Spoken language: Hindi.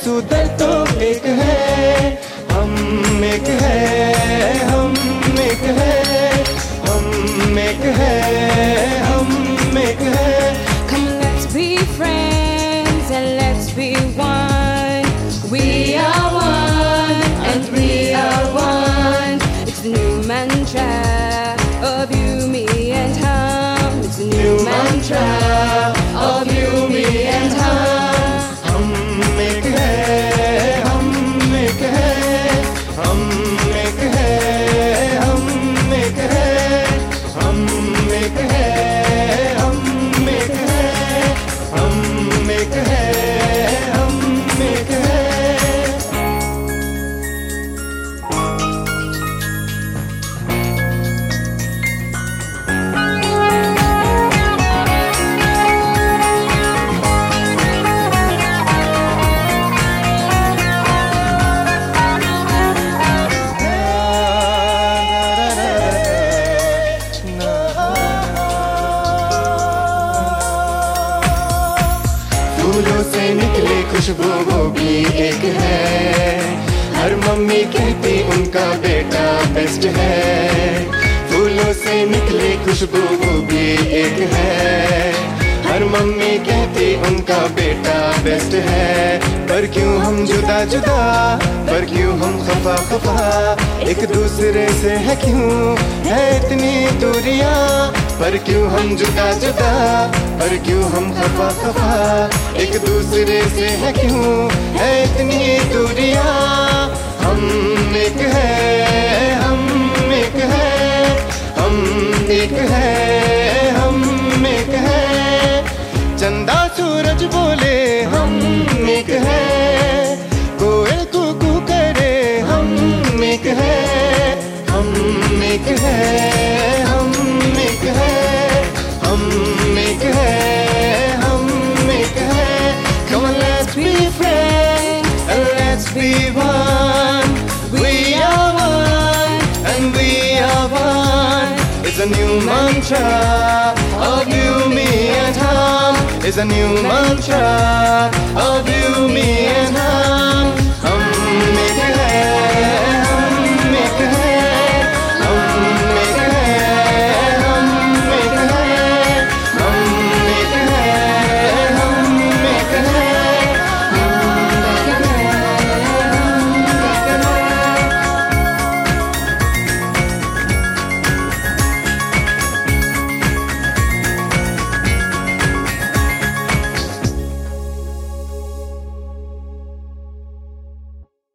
सूत्र तो एक है, हम एक है, हम एक है, हम एक है, हम एक है। Come let's be friends and let's be one. We are one and we are one. It's the new mantra of you, me and hum. It's the new mantra of you, me and hum. हम एक है, हम एक है, हम एक है, हम एक है, हम एक है, हम एक है, हम एक है, हम एक है। फूलों से निकले खुशबू वो भी एक है, हर मम्मी कहती उनका बेटा बेस्ट है। फूलों से निकले खुशबू वो भी एक है, हर मम्मी कहती उनका बेटा बेस्ट है। पर क्यों हम जुदा जुदा, पर क्यों हम खफा खफा, एक दूसरे से है क्यों है इतनी दूरियां। पर क्यों हम जुदा जुदा, पर क्यों हम खफा खफा, एक दूसरे से है क्यों है इतनी दूरियां। हम एक है, हम एक है, हम एक है, हम एक है। चंदा सूरज बोले हम एक है, कोयल कुकू करे हम एक है, हम एक है, हम एक है, हम एक है, हम एक है। Come on let's be friends and let's be one. We are one and we are one. It's a new mantra of you, me and hum. It's a new mantra of you, me and hum.